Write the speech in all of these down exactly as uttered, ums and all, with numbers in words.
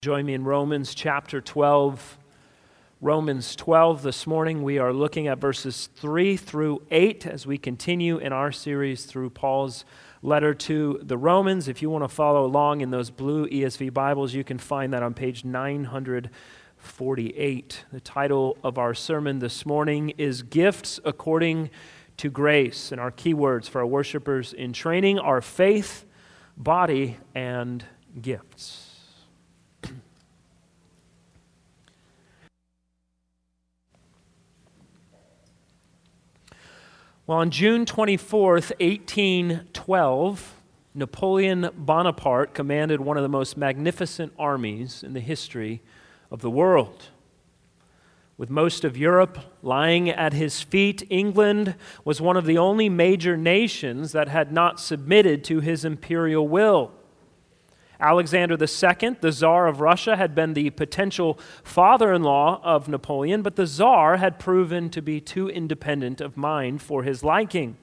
Join me in Romans chapter twelve. Romans twelve this morning. We are looking at verses three through eight as we continue in our series through Paul's letter to the Romans. If you want to follow along in those blue E S V Bibles, you can find that on page nine forty-eight. The title of our sermon this morning is Gifts According to Grace, and our key words for our worshipers in training are faith, body, and gifts. Well, on June twenty-fourth, eighteen twelve, Napoleon Bonaparte commanded one of the most magnificent armies in the history of the world. With most of Europe lying at his feet, England was one of the only major nations that had not submitted to his imperial will. Alexander the Second, the Tsar of Russia, had been the potential father-in-law of Napoleon, but the Tsar had proven to be too independent of mind for his liking.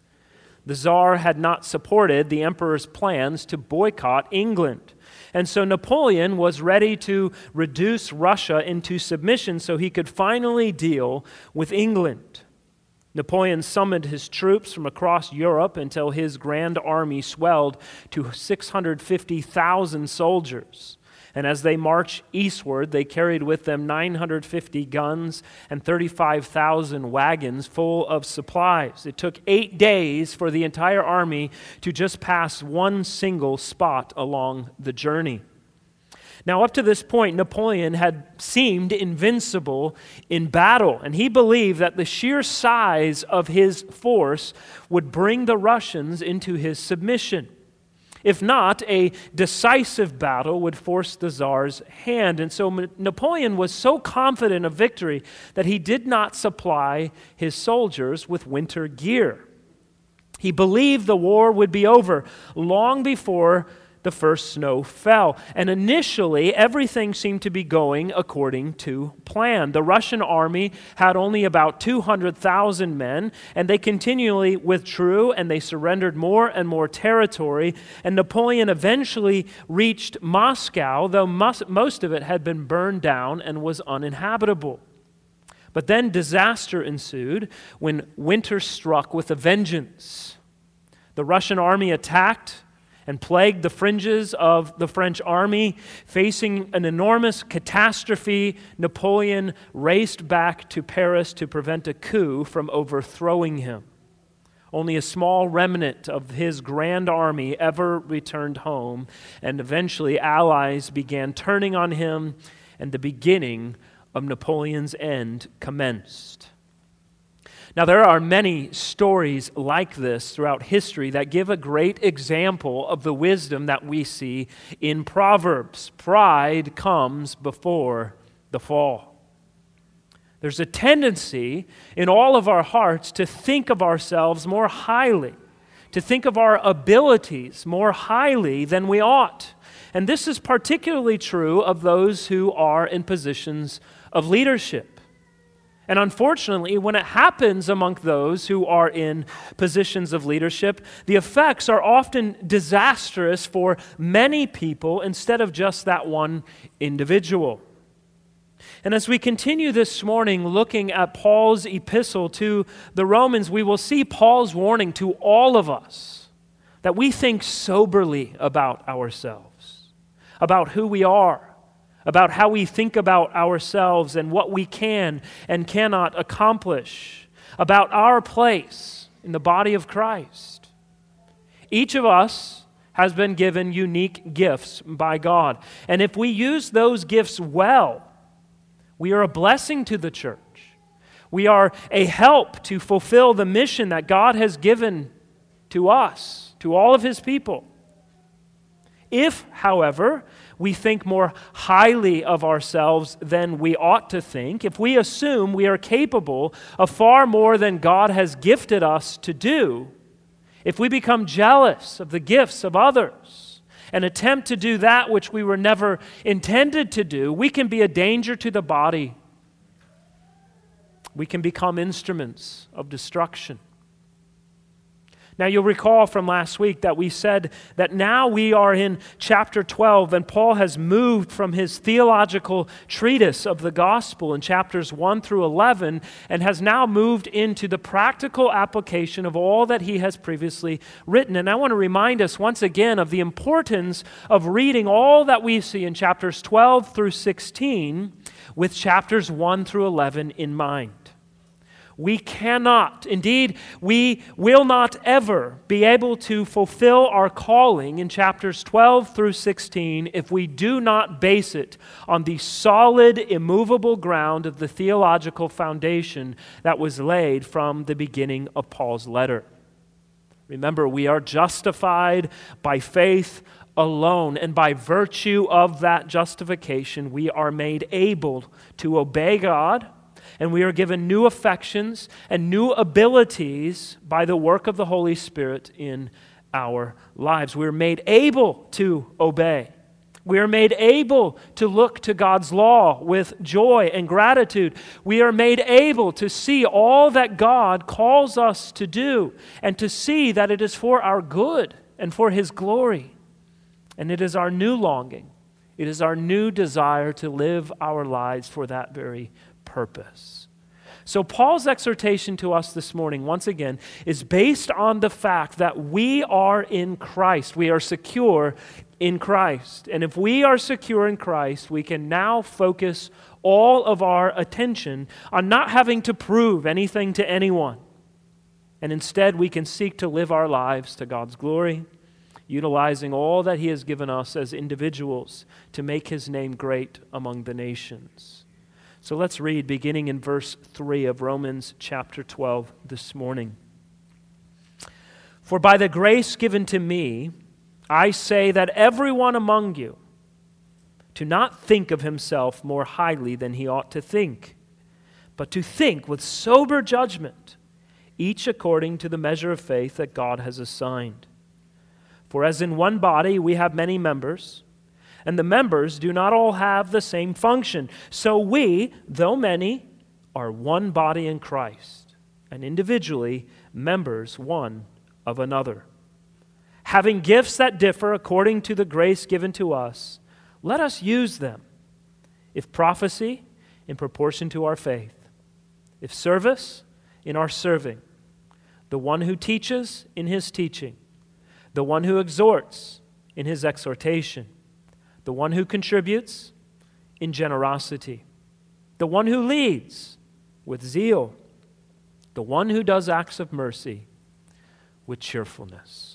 The Tsar had not supported the emperor's plans to boycott England, and so Napoleon was ready to reduce Russia into submission so he could finally deal with England. Napoleon summoned his troops from across Europe until his grand army swelled to six hundred fifty thousand soldiers. And as they marched eastward, they carried with them nine hundred fifty guns and thirty-five thousand wagons full of supplies. It took eight days for the entire army to just pass one single spot along the journey. Now, up to this point, Napoleon had seemed invincible in battle, and he believed that the sheer size of his force would bring the Russians into his submission. If not, a decisive battle would force the Tsar's hand. And so Napoleon was so confident of victory that he did not supply his soldiers with winter gear. He believed the war would be over long before the first snow fell. And initially, everything seemed to be going according to plan. The Russian army had only about two hundred thousand men, and they continually withdrew, and they surrendered more and more territory. And Napoleon eventually reached Moscow, though most of it had been burned down and was uninhabitable. But then disaster ensued when winter struck with a vengeance. The Russian army attacked and plagued the fringes of the French army. Facing an enormous catastrophe, Napoleon raced back to Paris to prevent a coup from overthrowing him. Only a small remnant of his grand army ever returned home, and eventually allies began turning on him, and the beginning of Napoleon's end commenced. Now, there are many stories like this throughout history that give a great example of the wisdom that we see in Proverbs. Pride comes before the fall. There's a tendency in all of our hearts to think of ourselves more highly, to think of our abilities more highly than we ought. And this is particularly true of those who are in positions of leadership. And unfortunately, when it happens among those who are in positions of leadership, the effects are often disastrous for many people instead of just that one individual. And as we continue this morning looking at Paul's epistle to the Romans, we will see Paul's warning to all of us that we think soberly about ourselves, about who we are, about how we think about ourselves and what we can and cannot accomplish, about our place in the body of Christ. Each of us has been given unique gifts by God, and if we use those gifts well, we are a blessing to the church. We are a help to fulfill the mission that God has given to us, to all of His people. If, however, we think more highly of ourselves than we ought to think, if we assume we are capable of far more than God has gifted us to do, if we become jealous of the gifts of others and attempt to do that which we were never intended to do, we can be a danger to the body. We can become instruments of destruction. Now, you'll recall from last week that we said that now we are in chapter twelve, and Paul has moved from his theological treatise of the gospel in chapters one through eleven and has now moved into the practical application of all that he has previously written. And I want to remind us once again of the importance of reading all that we see in chapters twelve through sixteen with chapters one through eleven in mind. We cannot, indeed, we will not ever be able to fulfill our calling in chapters twelve through sixteen if we do not base it on the solid, immovable ground of the theological foundation that was laid from the beginning of Paul's letter. Remember, we are justified by faith alone, and by virtue of that justification, we are made able to obey God, and we are given new affections and new abilities by the work of the Holy Spirit in our lives. We are made able to obey. We are made able to look to God's law with joy and gratitude. We are made able to see all that God calls us to do and to see that it is for our good and for His glory. And it is our new longing. It is our new desire to live our lives for that very purpose. So Paul's exhortation to us this morning, once again, is based on the fact that we are in Christ. We are secure in Christ. And if we are secure in Christ, we can now focus all of our attention on not having to prove anything to anyone. And instead, we can seek to live our lives to God's glory, utilizing all that He has given us as individuals to make His name great among the nations. So let's read beginning in verse three of Romans chapter twelve this morning. For by the grace given to me, I say that everyone among you to not think of himself more highly than he ought to think, but to think with sober judgment, each according to the measure of faith that God has assigned. For as in one body we have many members, and the members do not all have the same function. So we, though many, are one body in Christ, and individually members one of another. Having gifts that differ according to the grace given to us, let us use them. If prophecy, in proportion to our faith. If service, in our serving. The one who teaches, in his teaching. The one who exhorts, in his exhortation. The one who contributes in generosity. The one who leads with zeal. The one who does acts of mercy with cheerfulness.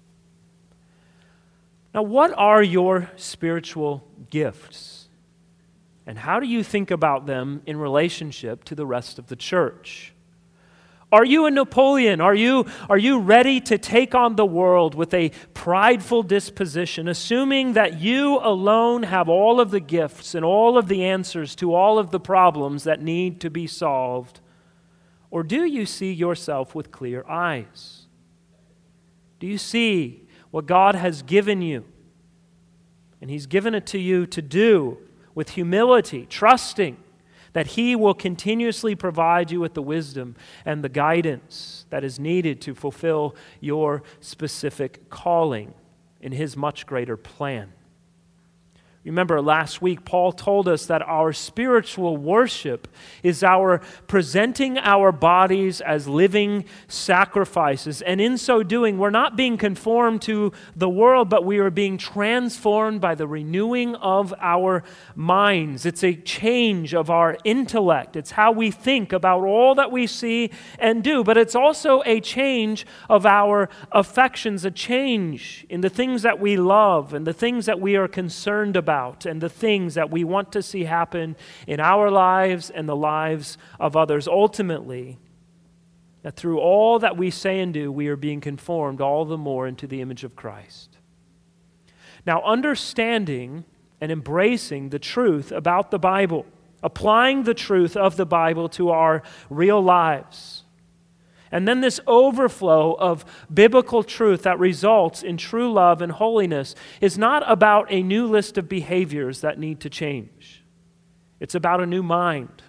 Now, what are your spiritual gifts? And how do you think about them in relationship to the rest of the church? Are you a Napoleon? Are you, are you ready to take on the world with a prideful disposition, assuming that you alone have all of the gifts and all of the answers to all of the problems that need to be solved? Or do you see yourself with clear eyes? Do you see what God has given you? And He's given it to you to do with humility, trusting that He will continuously provide you with the wisdom and the guidance that is needed to fulfill your specific calling in His much greater plan. Remember, last week, Paul told us that our spiritual worship is our presenting our bodies as living sacrifices. And in so doing, we're not being conformed to the world, but we are being transformed by the renewing of our minds. It's a change of our intellect. It's how we think about all that we see and do. But it's also a change of our affections, a change in the things that we love and the things that we are concerned about. About and the things that we want to see happen in our lives and the lives of others. Ultimately, that through all that we say and do, we are being conformed all the more into the image of Christ. Now, understanding and embracing the truth about the Bible, applying the truth of the Bible to our real lives, and then this overflow of biblical truth that results in true love and holiness is not about a new list of behaviors that need to change. It's about a new mind,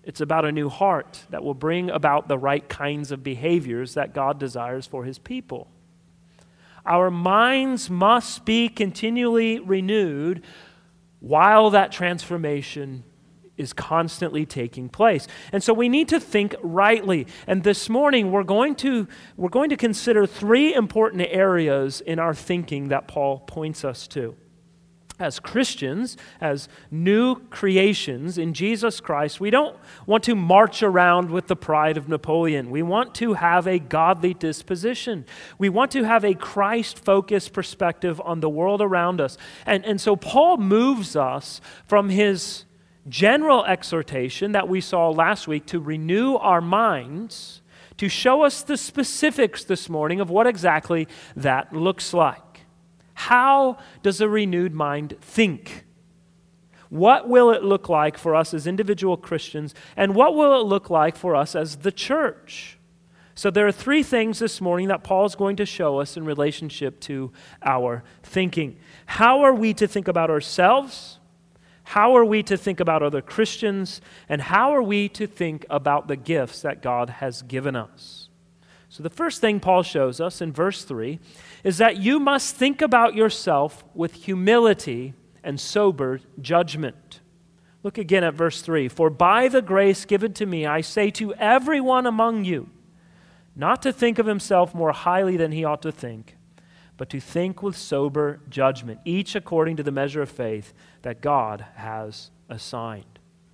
It's about a new heart that will bring about the right kinds of behaviors that God desires for his people. Our minds must be continually renewed while that transformation is constantly taking place. And so we need to think rightly. And this morning we're going to we're going to consider three important areas in our thinking that Paul points us to. As Christians, as new creations in Jesus Christ, we don't want to march around with the pride of Napoleon. We want to have a godly disposition. We want to have a Christ-focused perspective on the world around us. And, and so Paul moves us from his general exhortation that we saw last week to renew our minds, to show us the specifics this morning of what exactly that looks like. How does a renewed mind think? What will it look like for us as individual Christians, and what will it look like for us as the church? So there are three things this morning that Paul is going to show us in relationship to our thinking. How are we to think about ourselves? How are we to think about other Christians? And how are we to think about the gifts that God has given us? So the first thing Paul shows us in verse three is that you must think about yourself with humility and sober judgment. Look again at verse three. For by the grace given to me, I say to everyone among you, not to think of himself more highly than he ought to think, but to think with sober judgment, each according to the measure of faith that God has assigned.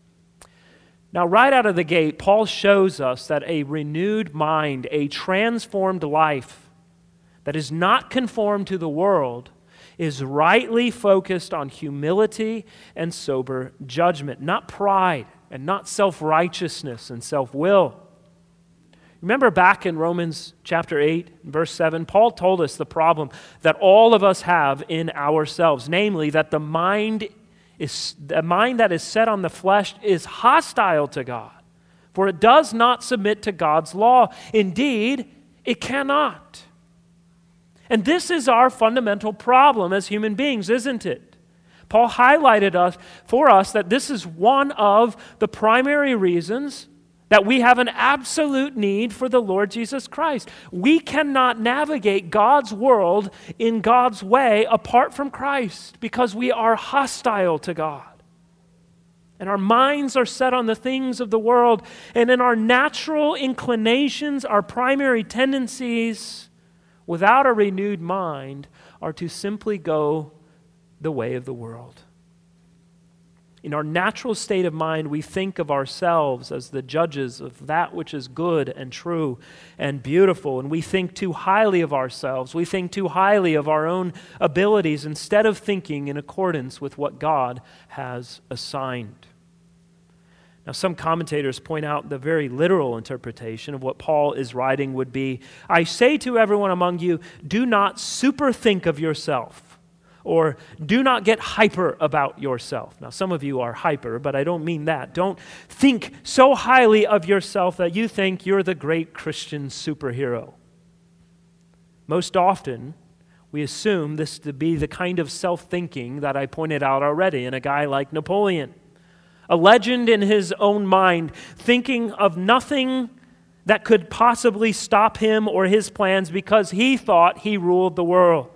Now, right out of the gate, Paul shows us that a renewed mind, a transformed life that is not conformed to the world, is rightly focused on humility and sober judgment, not pride and not self-righteousness and self-will. Remember back in Romans chapter eight, verse seven, Paul told us the problem that all of us have in ourselves, namely that the mind is the mind that is set on the flesh is hostile to God, for it does not submit to God's law. Indeed, it cannot. And this is our fundamental problem as human beings, isn't it? Paul highlighted us for us that this is one of the primary reasons that we have an absolute need for the Lord Jesus Christ. We cannot navigate God's world in God's way apart from Christ because we are hostile to God. And our minds are set on the things of the world. And in our natural inclinations, our primary tendencies, without a renewed mind, are to simply go the way of the world. In our natural state of mind, we think of ourselves as the judges of that which is good and true and beautiful, and we think too highly of ourselves. We think too highly of our own abilities instead of thinking in accordance with what God has assigned. Now, some commentators point out the very literal interpretation of what Paul is writing would be, I say to everyone among you, do not superthink of yourself. Or do not get hyper about yourself. Now, some of you are hyper, but I don't mean that. Don't think so highly of yourself that you think you're the great Christian superhero. Most often, we assume this to be the kind of self-thinking that I pointed out already in a guy like Napoleon. A legend in his own mind, thinking of nothing that could possibly stop him or his plans because he thought he ruled the world.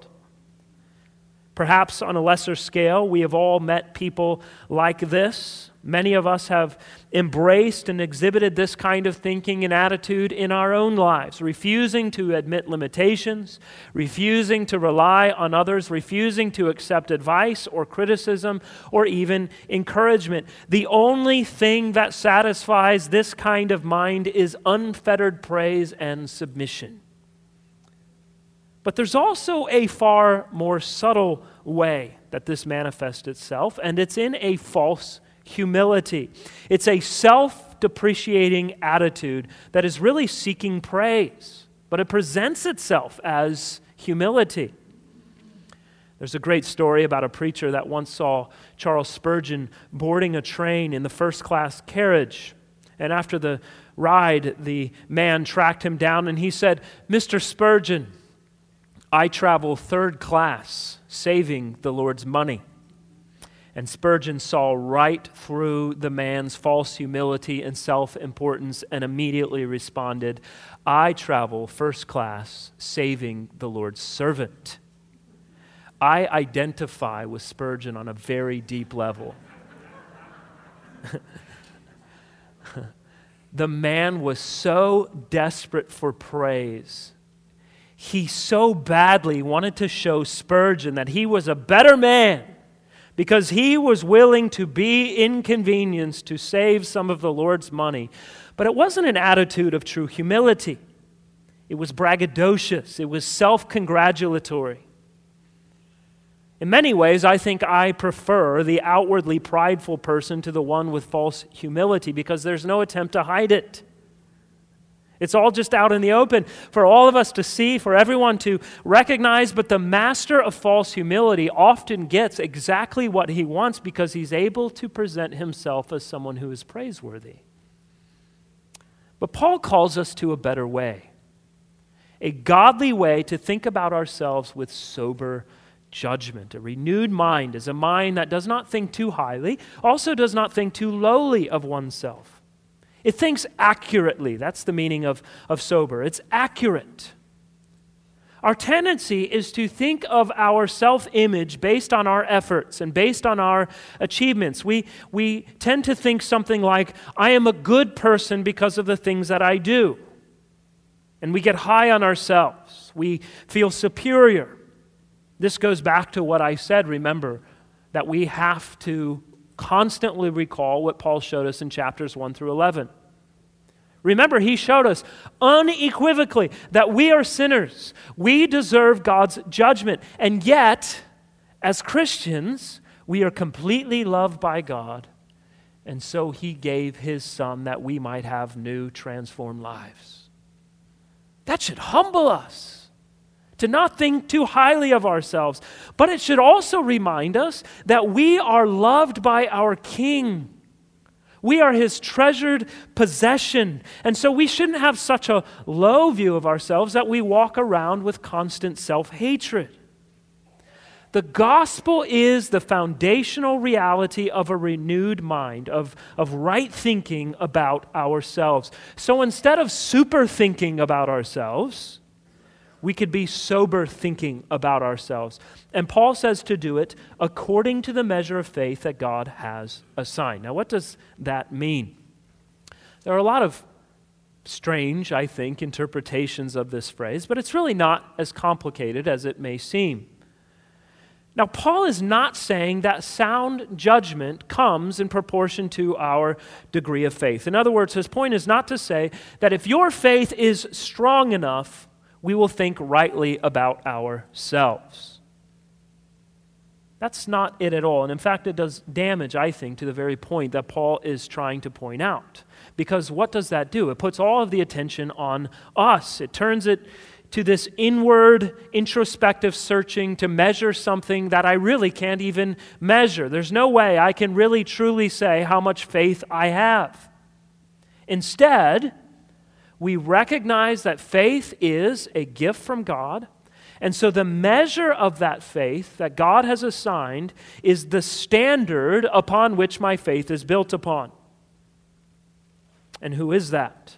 Perhaps on a lesser scale, we have all met people like this. Many of us have embraced and exhibited this kind of thinking and attitude in our own lives, refusing to admit limitations, refusing to rely on others, refusing to accept advice or criticism or even encouragement. The only thing that satisfies this kind of mind is unfettered praise and submission. But there's also a far more subtle way that this manifests itself, and it's in a false humility. It's a self-depreciating attitude that is really seeking praise, but it presents itself as humility. There's a great story about a preacher that once saw Charles Spurgeon boarding a train in the first-class carriage, and after the ride, the man tracked him down, and he said, Mister Spurgeon, I travel third class, saving the Lord's money. And Spurgeon saw right through the man's false humility and self-importance and immediately responded, I travel first class, saving the Lord's servant. I identify with Spurgeon on a very deep level. The man was so desperate for praise. He so badly wanted to show Spurgeon that he was a better man because he was willing to be inconvenienced to save some of the Lord's money. But it wasn't an attitude of true humility. It was braggadocious. It was self-congratulatory. In many ways, I think I prefer the outwardly prideful person to the one with false humility because there's no attempt to hide it. It's all just out in the open for all of us to see, for everyone to recognize, but the master of false humility often gets exactly what he wants because he's able to present himself as someone who is praiseworthy. But Paul calls us to a better way, a godly way to think about ourselves with sober judgment. A renewed mind is a mind that does not think too highly, also does not think too lowly of oneself. It thinks accurately. That's the meaning of, of sober. It's accurate. Our tendency is to think of our self-image based on our efforts and based on our achievements. We, we tend to think something like, I am a good person because of the things that I do. And we get high on ourselves. We feel superior. This goes back to what I said, remember, that we have to constantly recall what Paul showed us in chapters one through eleven. Remember, he showed us unequivocally that we are sinners. We deserve God's judgment. And yet, as Christians, we are completely loved by God. And so he gave his Son that we might have new, transformed lives. That should humble us. To not think too highly of ourselves. But it should also remind us that we are loved by our King. We are his treasured possession. And so we shouldn't have such a low view of ourselves that we walk around with constant self-hatred. The gospel is the foundational reality of a renewed mind, of, of right thinking about ourselves. So instead of super thinking about ourselves, we could be sober thinking about ourselves. And Paul says to do it according to the measure of faith that God has assigned. Now, what does that mean? There are a lot of strange, I think, interpretations of this phrase, but it's really not as complicated as it may seem. Now, Paul is not saying that sound judgment comes in proportion to our degree of faith. In other words, his point is not to say that if your faith is strong enough, we will think rightly about ourselves. That's not it at all. And in fact, it does damage, I think, to the very point that Paul is trying to point out. Because what does that do? It puts all of the attention on us. It turns it to this inward, introspective searching to measure something that I really can't even measure. There's no way I can really truly say how much faith I have. Instead, we recognize that faith is a gift from God, and so the measure of that faith that God has assigned is the standard upon which my faith is built upon. And who is that?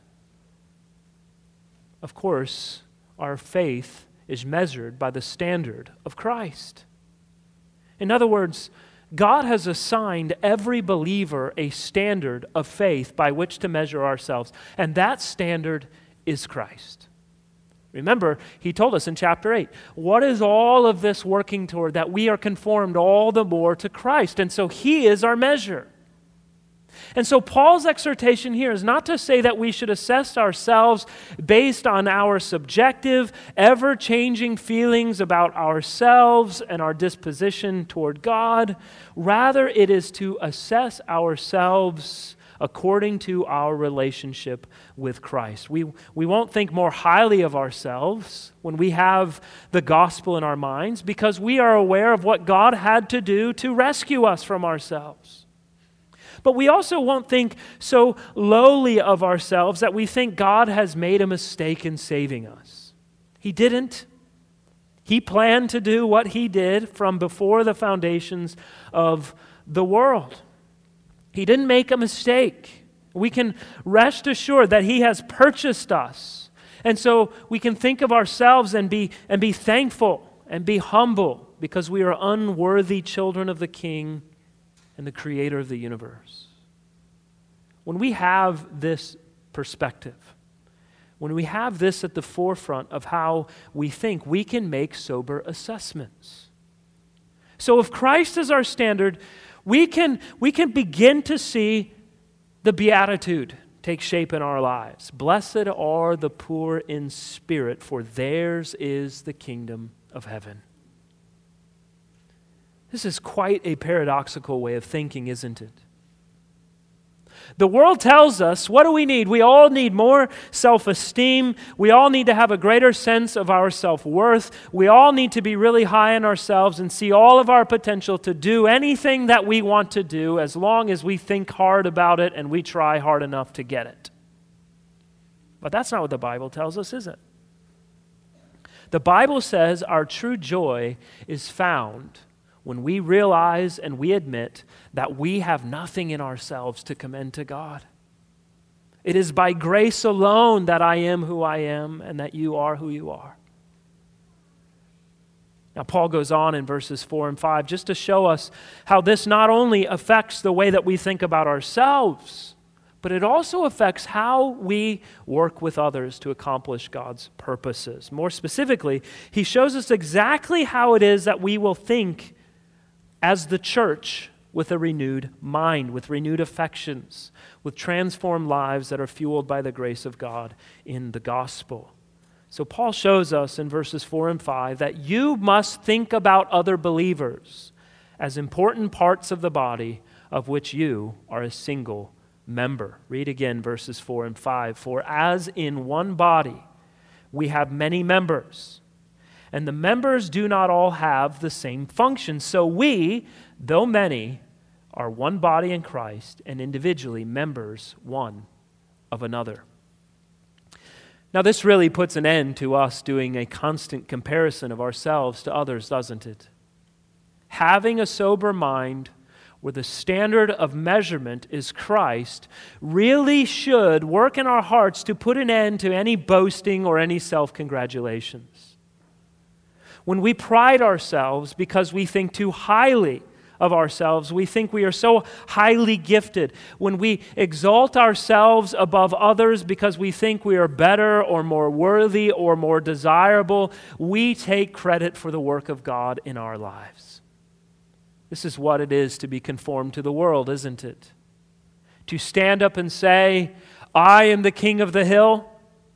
Of course, our faith is measured by the standard of Christ. In other words, God has assigned every believer a standard of faith by which to measure ourselves, and that standard is Christ. Remember, he told us in chapter eight, what is all of this working toward? That we are conformed all the more to Christ, and so he is our measure. And so Paul's exhortation here is not to say that we should assess ourselves based on our subjective, ever-changing feelings about ourselves and our disposition toward God. Rather, it is to assess ourselves according to our relationship with Christ. We, we won't think more highly of ourselves when we have the gospel in our minds because we are aware of what God had to do to rescue us from ourselves. But we also won't think so lowly of ourselves that we think God has made a mistake in saving us. He didn't. He planned to do what he did from before the foundations of the world. He didn't make a mistake. We can rest assured that He has purchased us. And so we can think of ourselves and be, and be thankful and be humble because we are unworthy children of the King and the Creator of the universe. When we have this perspective, when we have this at the forefront of how we think, we can make sober assessments. So if Christ is our standard, we can, we can begin to see the beatitude take shape in our lives. Blessed are the poor in spirit, for theirs is the kingdom of heaven. This is quite a paradoxical way of thinking, isn't it? The world tells us, what do we need? We all need more self-esteem. We all need to have a greater sense of our self-worth. We all need to be really high in ourselves and see all of our potential to do anything that we want to do as long as we think hard about it and we try hard enough to get it. But that's not what the Bible tells us, is it? The Bible says our true joy is found when we realize and we admit that we have nothing in ourselves to commend to God. It is by grace alone that I am who I am and that you are who you are. Now, Paul goes on in verses four and five just to show us how this not only affects the way that we think about ourselves, but it also affects how we work with others to accomplish God's purposes. More specifically, he shows us exactly how it is that we will think as the church with a renewed mind, with renewed affections, with transformed lives that are fueled by the grace of God in the gospel. So Paul shows us in verses four and five that you must think about other believers as important parts of the body of which you are a single member. Read again verses four and five. For as in one body we have many members, and the members do not all have the same function. So we, though many, are one body in Christ and individually members one of another. Now this really puts an end to us doing a constant comparison of ourselves to others, doesn't it? Having a sober mind where the standard of measurement is Christ really should work in our hearts to put an end to any boasting or any self-congratulations. When we pride ourselves because we think too highly of ourselves, we think we are so highly gifted. When we exalt ourselves above others because we think we are better or more worthy or more desirable, we take credit for the work of God in our lives. This is what it is to be conformed to the world, isn't it? To stand up and say, I am the king of the hill.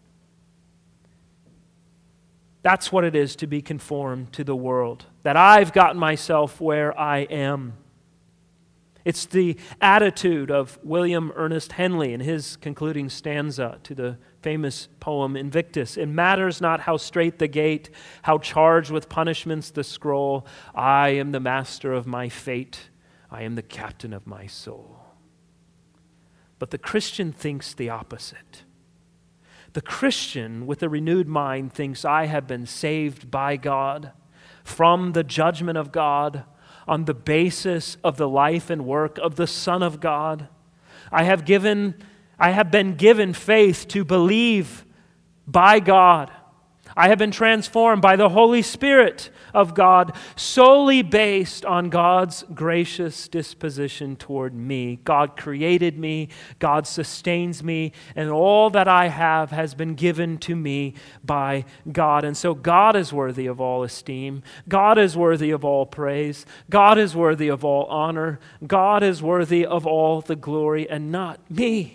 That's what it is to be conformed to the world, that I've gotten myself where I am. It's the attitude of William Ernest Henley in his concluding stanza to the famous poem Invictus. It matters not how straight the gate, how charged with punishments the scroll. I am the master of my fate. I am the captain of my soul. But the Christian thinks the opposite. The Christian with a renewed mind thinks, I have been saved by God from the judgment of God on the basis of the life and work of the Son of God. I have given, I have been given faith to believe by God. I have been transformed by the Holy Spirit of God, solely based on God's gracious disposition toward me. God created me, God sustains me, and all that I have has been given to me by God. And so God is worthy of all esteem. God is worthy of all praise. God is worthy of all honor. God is worthy of all the glory, and not me.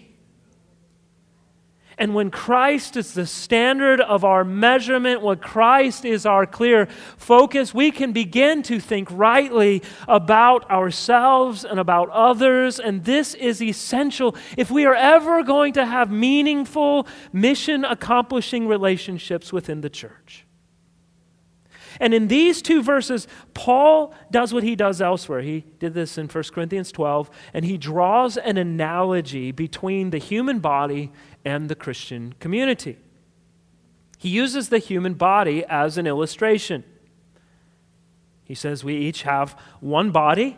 And when Christ is the standard of our measurement, when Christ is our clear focus, we can begin to think rightly about ourselves and about others. And this is essential if we are ever going to have meaningful, mission-accomplishing relationships within the church. And in these two verses, Paul does what he does elsewhere. He did this in First Corinthians twelve, and he draws an analogy between the human body and the Christian community. He uses the human body as an illustration. He says we each have one body,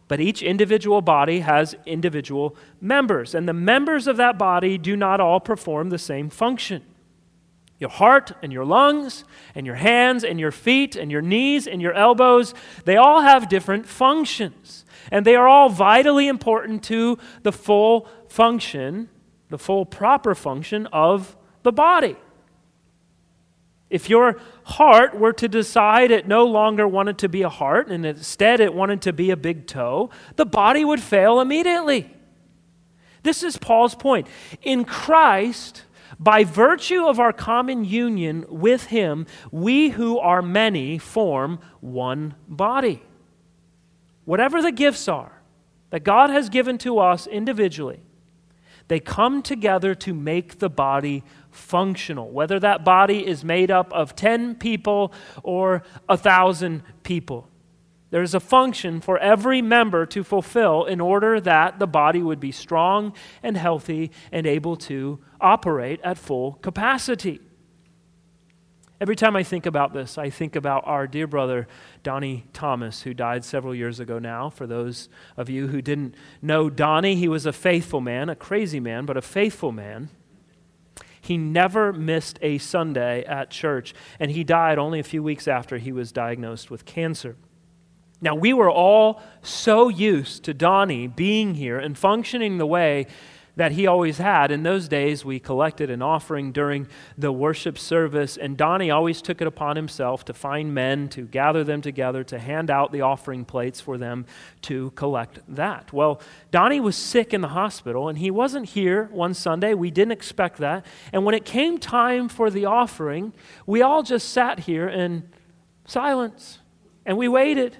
But each individual body has individual members, and the members of that body do not all perform the same function. Your heart and your lungs and your hands and your feet and your knees and your elbows, they all have different functions, and they are all vitally important to the full function, the full proper function of the body. If your heart were to decide it no longer wanted to be a heart and instead it wanted to be a big toe, the body would fail immediately. This is Paul's point. In Christ, by virtue of our common union with Him, we who are many form one body. Whatever the gifts are that God has given to us individually, they come together to make the body functional, whether that body is made up of ten people or a thousand people. There's a function for every member to fulfill in order that the body would be strong and healthy and able to operate at full capacity. Every time I think about this, I think about our dear brother, Donnie Thomas, who died several years ago now. For those of you who didn't know Donnie, he was a faithful man, a crazy man, but a faithful man. He never missed a Sunday at church, and he died only a few weeks after he was diagnosed with cancer. Now, we were all so used to Donnie being here and functioning the way that he always had. In those days, we collected an offering during the worship service, and Donnie always took it upon himself to find men, to gather them together, to hand out the offering plates for them to collect that. Well, Donnie was sick in the hospital, and he wasn't here one Sunday. We didn't expect that. And when it came time for the offering, we all just sat here in silence, and we waited.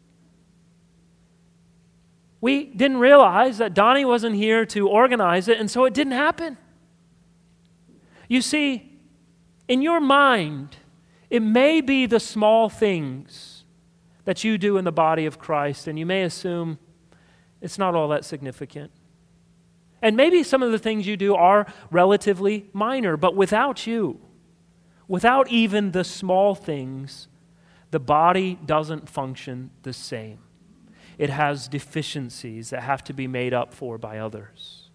We didn't realize that Donnie wasn't here to organize it, and so it didn't happen. You see, in your mind, it may be the small things that you do in the body of Christ, and you may assume it's not all that significant. And maybe some of the things you do are relatively minor, but without you, without even the small things, the body doesn't function the same. It has deficiencies that have to be made up for by others.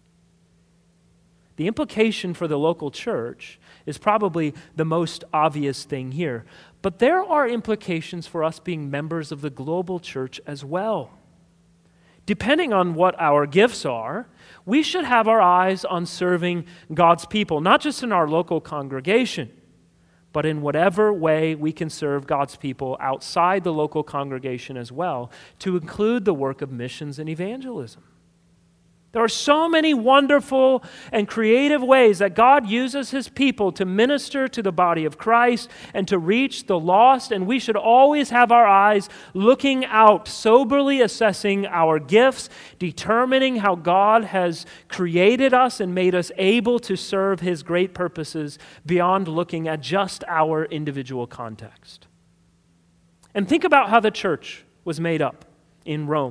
The implication for the local church is probably the most obvious thing here, but there are implications for us being members of the global church as well. Depending on what our gifts are, we should have our eyes on serving God's people, not just in our local congregation, but in whatever way we can serve God's people outside the local congregation as well, to include the work of missions and evangelism. There are so many wonderful and creative ways that God uses His people to minister to the body of Christ and to reach the lost, and we should always have our eyes looking out, soberly assessing our gifts, determining how God has created us and made us able to serve His great purposes beyond looking at just our individual context. And think about how the church was made up in Rome.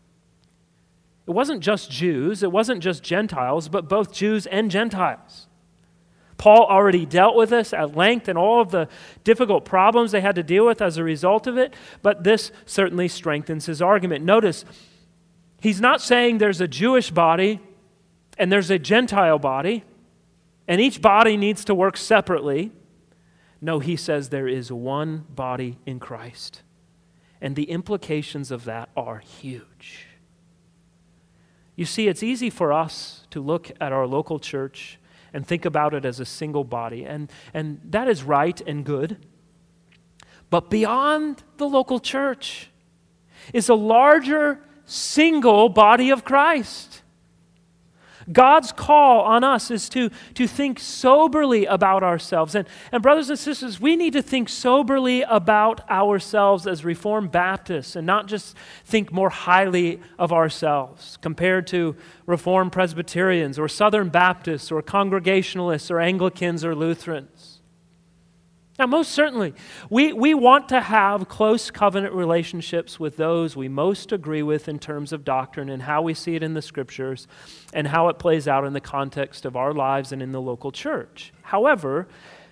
It wasn't just Jews, it wasn't just Gentiles, but both Jews and Gentiles. Paul already dealt with this at length and all of the difficult problems they had to deal with as a result of it, but this certainly strengthens his argument. Notice, he's not saying there's a Jewish body and there's a Gentile body, and each body needs to work separately. No, he says there is one body in Christ, and the implications of that are huge. You see, it's easy for us to look at our local church and think about it as a single body, and, and that is right and good. But beyond the local church is a larger single body of Christ. God's call on us is to, to think soberly about ourselves. And, and brothers and sisters, we need to think soberly about ourselves as Reformed Baptists and not just think more highly of ourselves compared to Reformed Presbyterians or Southern Baptists or Congregationalists or Anglicans or Lutherans. Now, most certainly, we, we want to have close covenant relationships with those we most agree with in terms of doctrine and how we see it in the Scriptures and how it plays out in the context of our lives and in the local church. However,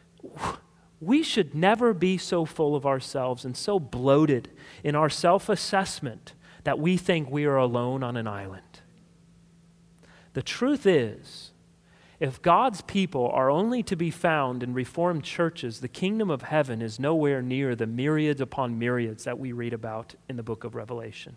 we should never be so full of ourselves and so bloated in our self-assessment that we think we are alone on an island. The truth is, if God's people are only to be found in Reformed churches, the kingdom of heaven is nowhere near the myriads upon myriads that we read about in the book of Revelation.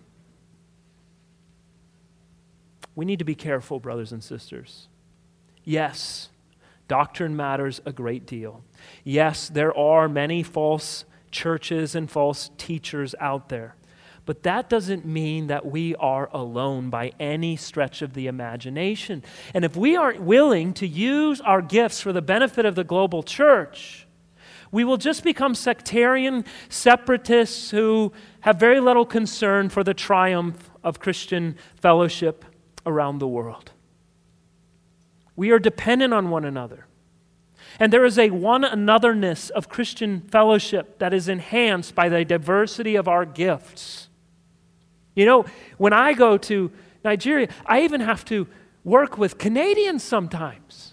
We need to be careful, brothers and sisters. Yes, doctrine matters a great deal. Yes, there are many false churches and false teachers out there. But that doesn't mean that we are alone by any stretch of the imagination. And if we aren't willing to use our gifts for the benefit of the global church, we will just become sectarian separatists who have very little concern for the triumph of Christian fellowship around the world. We are dependent on one another. And there is a one anotherness of Christian fellowship that is enhanced by the diversity of our gifts. You know, when I go to Nigeria, I even have to work with Canadians sometimes.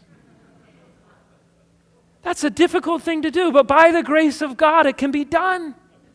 That's a difficult thing to do, but by the grace of God, it can be done.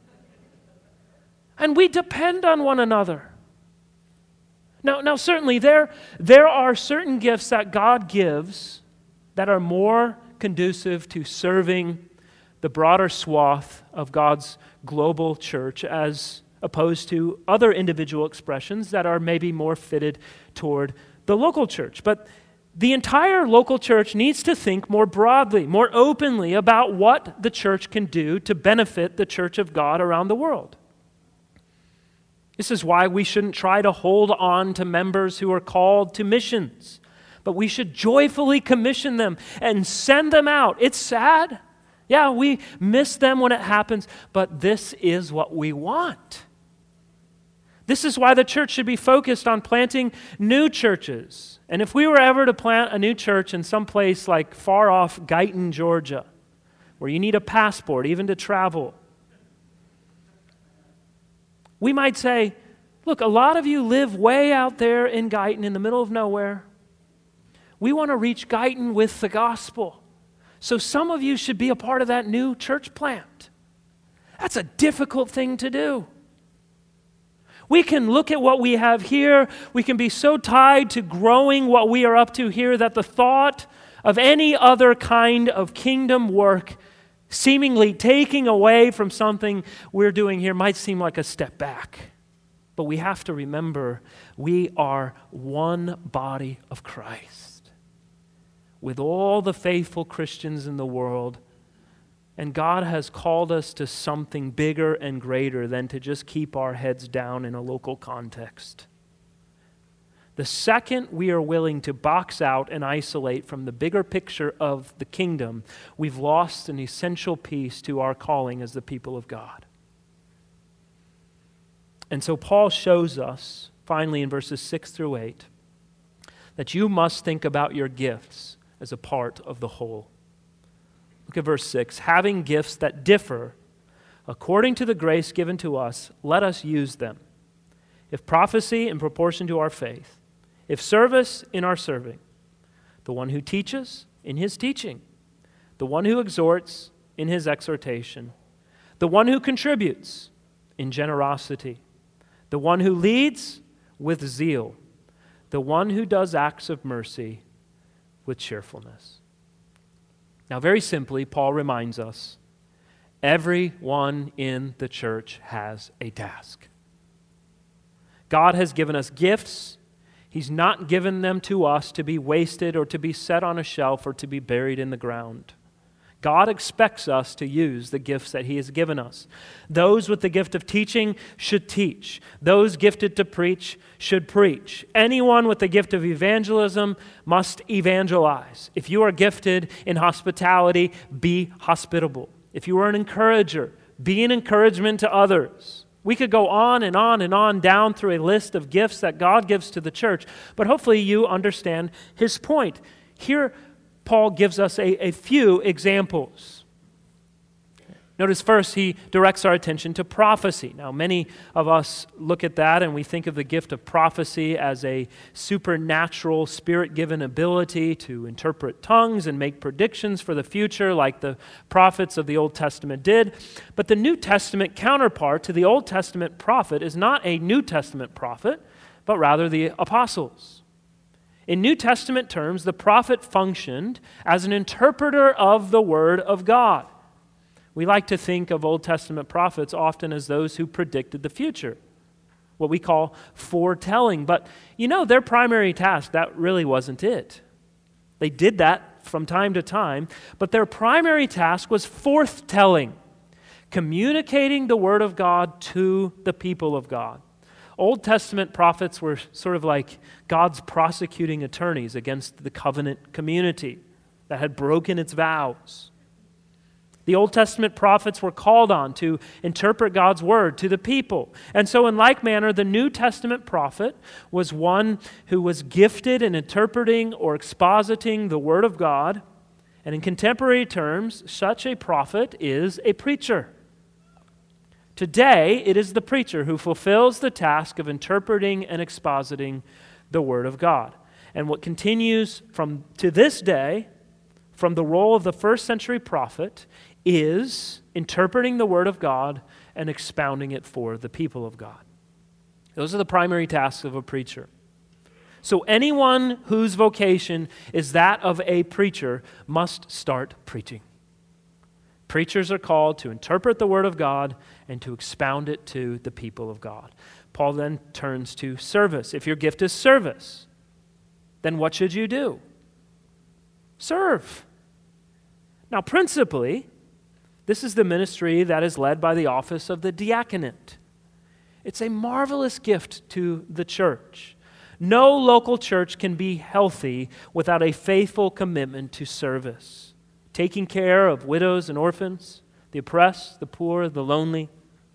And we depend on one another. Now, now certainly there, there are certain gifts that God gives that are more conducive to serving the broader swath of God's global church as opposed to other individual expressions that are maybe more fitted toward the local church. But the entire local church needs to think more broadly, more openly about what the church can do to benefit the church of God around the world. This is why we shouldn't try to hold on to members who are called to missions, but we should joyfully commission them and send them out. It's sad. Yeah, we miss them when it happens, but this is what we want. This is why the church should be focused on planting new churches. And if we were ever to plant a new church in some place like far off Guyton, Georgia, where you need a passport even to travel, we might say, look, a lot of you live way out there in Guyton in the middle of nowhere. We want to reach Guyton with the gospel. So some of you should be a part of that new church plant. That's a difficult thing to do. We can look at what we have here. We can be so tied to growing what we are up to here that the thought of any other kind of kingdom work seemingly taking away from something we're doing here might seem like a step back. But we have to remember we are one body of Christ with all the faithful Christians in the world. And God has called us to something bigger and greater than to just keep our heads down in a local context. The second we are willing to box out and isolate from the bigger picture of the kingdom, we've lost an essential piece to our calling as the people of God. And so Paul shows us, finally in verses six through eight, that you must think about your gifts as a part of the whole. Look at verse six. Having gifts that differ according to the grace given to us, let us use them. If prophecy, in proportion to our faith. If service, in our serving. The one who teaches, in his teaching. The one who exhorts, in his exhortation. The one who contributes, in generosity. The one who leads, with zeal. The one who does acts of mercy, with cheerfulness. Now, very simply, Paul reminds us, everyone in the church has a task. God has given us gifts. He's not given them to us to be wasted or to be set on a shelf or to be buried in the ground. God expects us to use the gifts that He has given us. Those with the gift of teaching should teach. Those gifted to preach should preach. Anyone with the gift of evangelism must evangelize. If you are gifted in hospitality, be hospitable. If you are an encourager, be an encouragement to others. We could go on and on and on down through a list of gifts that God gives to the church, but hopefully you understand his point. Here, Paul gives us a, a few examples. Notice first, he directs our attention to prophecy. Now, many of us look at that and we think of the gift of prophecy as a supernatural, spirit-given ability to interpret tongues and make predictions for the future like the prophets of the Old Testament did. But the New Testament counterpart to the Old Testament prophet is not a New Testament prophet, but rather the apostles. In New Testament terms, the prophet functioned as an interpreter of the Word of God. We like to think of Old Testament prophets often as those who predicted the future, what we call foretelling. But you know, their primary task, that really wasn't it. They did that from time to time, but their primary task was forthtelling, communicating the Word of God to the people of God. Old Testament prophets were sort of like God's prosecuting attorneys against the covenant community that had broken its vows. The Old Testament prophets were called on to interpret God's word to the people. And so in like manner, the New Testament prophet was one who was gifted in interpreting or expositing the word of God. And in contemporary terms, such a prophet is a preacher. Today, it is the preacher who fulfills the task of interpreting and expositing the word of God. And what continues from to this day, from the role of the first century prophet, is interpreting the Word of God and expounding it for the people of God. Those are the primary tasks of a preacher. So anyone whose vocation is that of a preacher must start preaching. Preachers are called to interpret the Word of God and to expound it to the people of God. Paul then turns to service. If your gift is service, then what should you do? Serve. Now, principally, this is the ministry that is led by the office of the diaconate. It's a marvelous gift to the church. No local church can be healthy without a faithful commitment to service, taking care of widows and orphans, the oppressed, the poor, the lonely.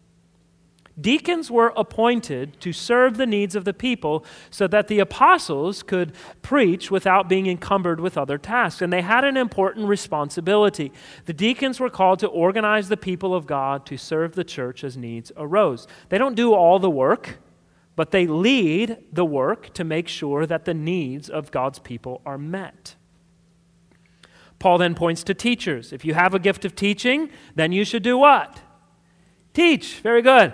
Deacons were appointed to serve the needs of the people so that the apostles could preach without being encumbered with other tasks. And they had an important responsibility. The deacons were called to organize the people of God to serve the church as needs arose. They don't do all the work, but they lead the work to make sure that the needs of God's people are met. Paul then points to teachers. If you have a gift of teaching, then you should do what? Teach. Very good.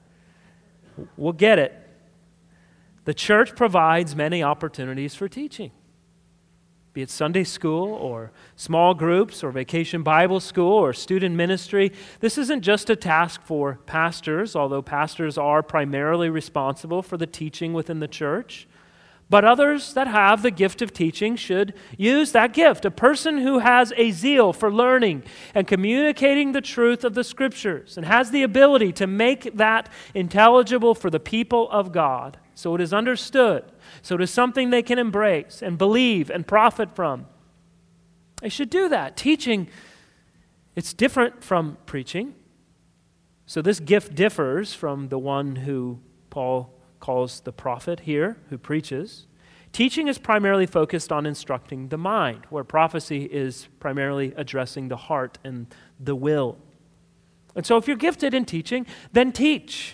We'll get it. The church provides many opportunities for teaching, be it Sunday school or small groups or vacation Bible school or student ministry. This isn't just a task for pastors, although pastors are primarily responsible for the teaching within the church. But others that have the gift of teaching should use that gift. A person who has a zeal for learning and communicating the truth of the Scriptures and has the ability to make that intelligible for the people of God so it is understood, so it is something they can embrace and believe and profit from. They should do that. Teaching, it's different from preaching. So this gift differs from the one who Paul calls the prophet here, who preaches. Teaching is primarily focused on instructing the mind, where prophecy is primarily addressing the heart and the will. And so if you're gifted in teaching, then teach.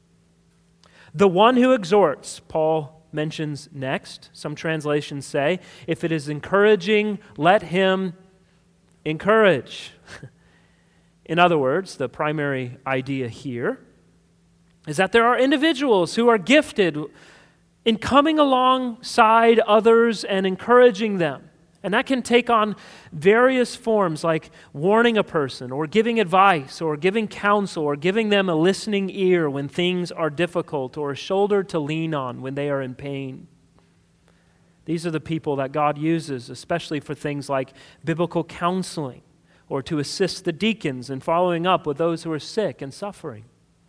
The one who exhorts, Paul mentions next. Some translations say, if it is encouraging, let him encourage. In other words, the primary idea here is that there are individuals who are gifted in coming alongside others and encouraging them. And that can take on various forms, like warning a person or giving advice or giving counsel or giving them a listening ear when things are difficult or a shoulder to lean on when they are in pain. These are the people that God uses, especially for things like biblical counseling or to assist the deacons in following up with those who are sick and suffering.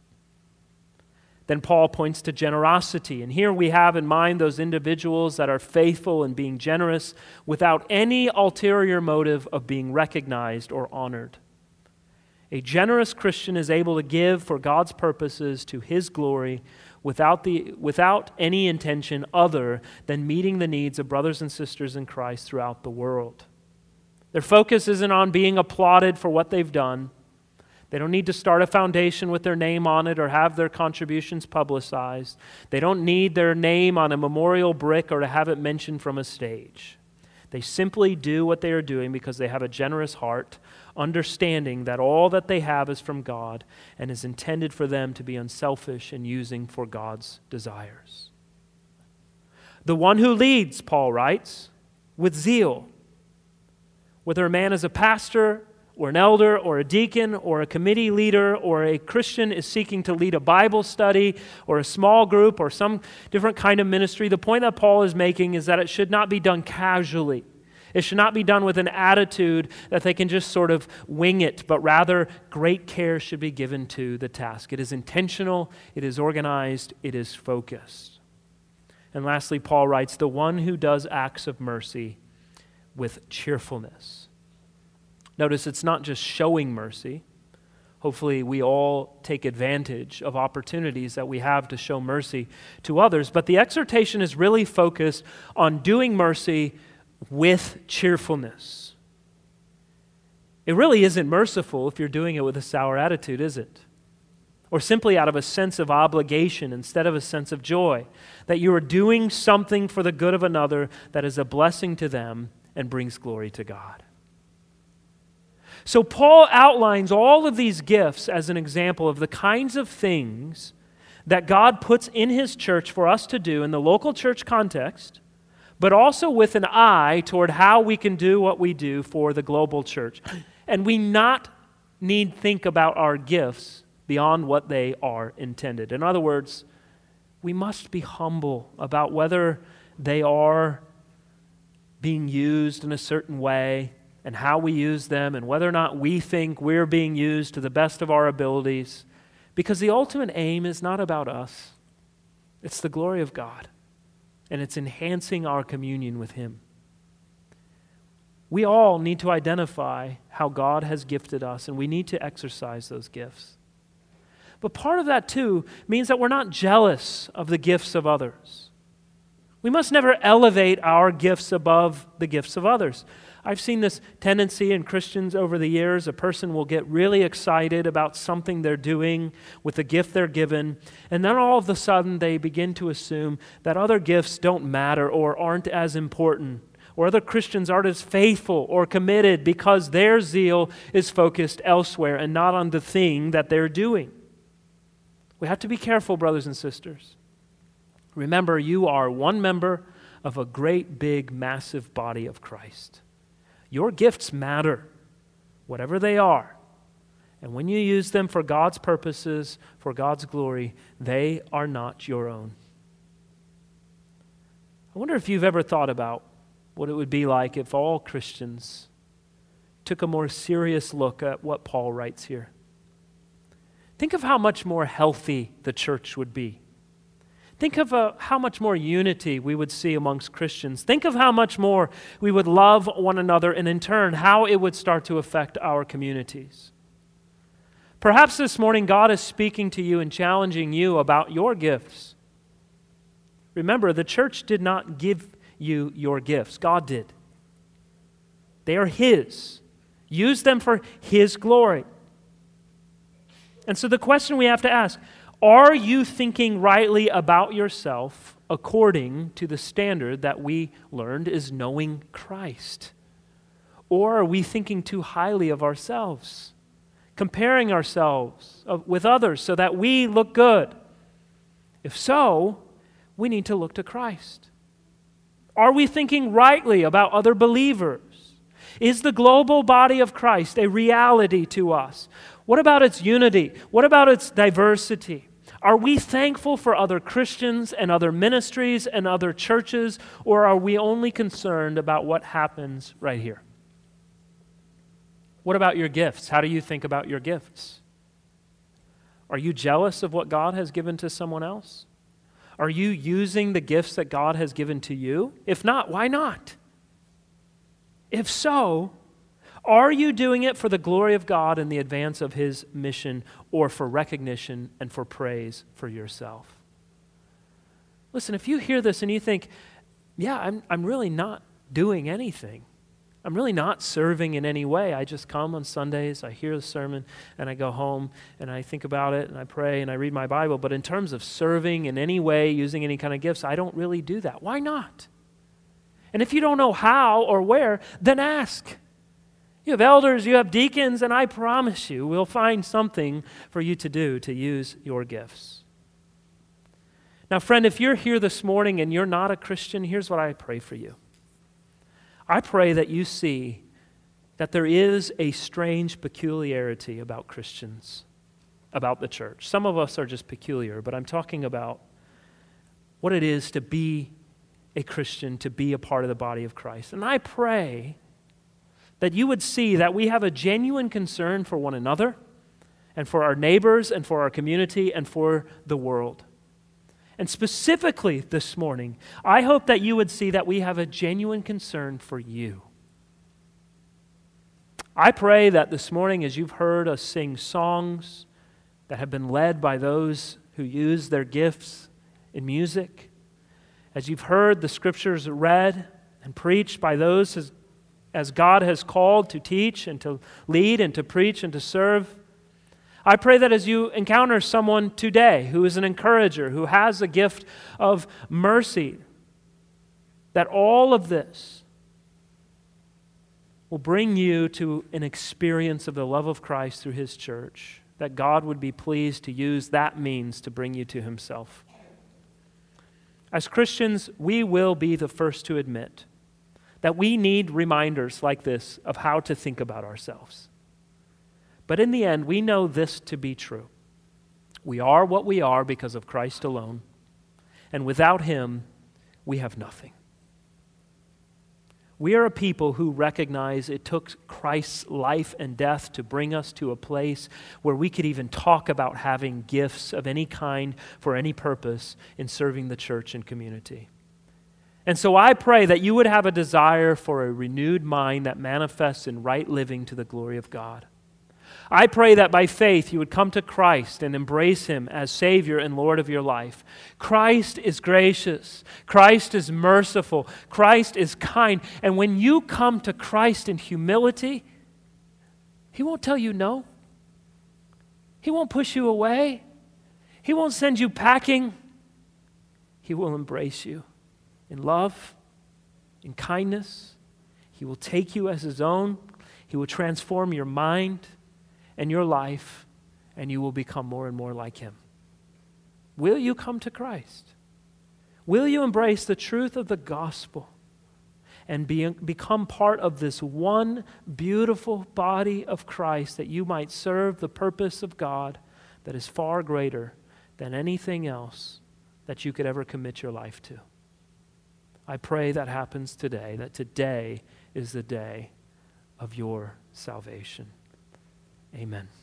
Then Paul points to generosity. And here we have in mind those individuals that are faithful in being generous without any ulterior motive of being recognized or honored. A generous Christian is able to give for God's purposes to His glory without the, without any intention other than meeting the needs of brothers and sisters in Christ throughout the world. Their focus isn't on being applauded for what they've done. They don't need to start a foundation with their name on it or have their contributions publicized. They don't need their name on a memorial brick or to have it mentioned from a stage. They simply do what they are doing because they have a generous heart, understanding that all that they have is from God and is intended for them to be unselfish and using for God's desires. The one who leads, Paul writes, with zeal, whether a man is a pastor or an elder or a deacon or a committee leader or a Christian is seeking to lead a Bible study or a small group or some different kind of ministry, the point that Paul is making is that it should not be done casually. It should not be done with an attitude that they can just sort of wing it, but rather great care should be given to the task. It is intentional, it is organized, it is focused. And lastly, Paul writes, the one who does acts of mercy with cheerfulness. Notice it's not just showing mercy. Hopefully we all take advantage of opportunities that we have to show mercy to others, but the exhortation is really focused on doing mercy with cheerfulness. It really isn't merciful if you're doing it with a sour attitude, is it? Or simply out of a sense of obligation instead of a sense of joy, that you are doing something for the good of another that is a blessing to them and brings glory to God. So Paul outlines all of these gifts as an example of the kinds of things that God puts in His church for us to do in the local church context, but also with an eye toward how we can do what we do for the global church. And we not need think about our gifts beyond what they are intended. In other words, we must be humble about whether they are being used in a certain way and how we use them, and whether or not we think we're being used to the best of our abilities, because the ultimate aim is not about us. It's the glory of God, and it's enhancing our communion with Him. We all need to identify how God has gifted us, and we need to exercise those gifts. But part of that, too, means that we're not jealous of the gifts of others. We must never elevate our gifts above the gifts of others. I've seen this tendency in Christians over the years. A person will get really excited about something they're doing with the gift they're given, and then all of a sudden they begin to assume that other gifts don't matter or aren't as important, or other Christians aren't as faithful or committed because their zeal is focused elsewhere and not on the thing that they're doing. We have to be careful, brothers and sisters. Remember, you are one member of a great, big, massive body of Christ. Your gifts matter, whatever they are. And when you use them for God's purposes, for God's glory, they are not your own. I wonder if you've ever thought about what it would be like if all Christians took a more serious look at what Paul writes here. Think of how much more healthy the church would be. Think of uh, how much more unity we would see amongst Christians. Think of how much more we would love one another, and in turn, how it would start to affect our communities. Perhaps this morning God is speaking to you and challenging you about your gifts. Remember, the church did not give you your gifts. God did. They are His. Use them for His glory. And so the question we have to ask, are you thinking rightly about yourself according to the standard that we learned is knowing Christ? Or are we thinking too highly of ourselves, comparing ourselves with others so that we look good? If so, we need to look to Christ. Are we thinking rightly about other believers? Is the global body of Christ a reality to us? What about its unity? What about its diversity? Are we thankful for other Christians and other ministries and other churches, or are we only concerned about what happens right here? What about your gifts? How do you think about your gifts? Are you jealous of what God has given to someone else? Are you using the gifts that God has given to you? If not, why not? If so, are you doing it for the glory of God and the advance of His mission, or for recognition and for praise for yourself? Listen, if you hear this and you think, yeah, I'm, I'm really not doing anything, I'm really not serving in any way. I just come on Sundays, I hear the sermon, and I go home, and I think about it, and I pray, and I read my Bible. But in terms of serving in any way, using any kind of gifts, I don't really do that. Why not? And if you don't know how or where, then ask. You have elders, you have deacons, and I promise you, we'll find something for you to do to use your gifts. Now, friend, if you're here this morning and you're not a Christian, here's what I pray for you. I pray that you see that there is a strange peculiarity about Christians, about the church. Some of us are just peculiar, but I'm talking about what it is to be a Christian, to be a part of the body of Christ. And I pray that you would see that we have a genuine concern for one another and for our neighbors and for our community and for the world. And specifically this morning, I hope that you would see that we have a genuine concern for you. I pray that this morning, as you've heard us sing songs that have been led by those who use their gifts in music, as you've heard the scriptures read and preached by those as, as God has called to teach and to lead and to preach and to serve, I pray that as you encounter someone today who is an encourager, who has a gift of mercy, that all of this will bring you to an experience of the love of Christ through His church, that God would be pleased to use that means to bring you to Himself. As Christians, we will be the first to admit that we need reminders like this of how to think about ourselves. But in the end, we know this to be true. We are what we are because of Christ alone, and without Him, we have nothing. We are a people who recognize it took Christ's life and death to bring us to a place where we could even talk about having gifts of any kind for any purpose in serving the church and community. And so I pray that you would have a desire for a renewed mind that manifests in right living to the glory of God. I pray that by faith you would come to Christ and embrace Him as Savior and Lord of your life. Christ is gracious. Christ is merciful. Christ is kind. And when you come to Christ in humility, He won't tell you no. He won't push you away. He won't send you packing. He will embrace you in love, in kindness. He will take you as His own. He will transform your mind and your life, and you will become more and more like Him. Will you come to Christ? Will you embrace the truth of the gospel and be, become part of this one beautiful body of Christ, that you might serve the purpose of God that is far greater than anything else that you could ever commit your life to? I pray that happens today, that today is the day of your salvation. Amen.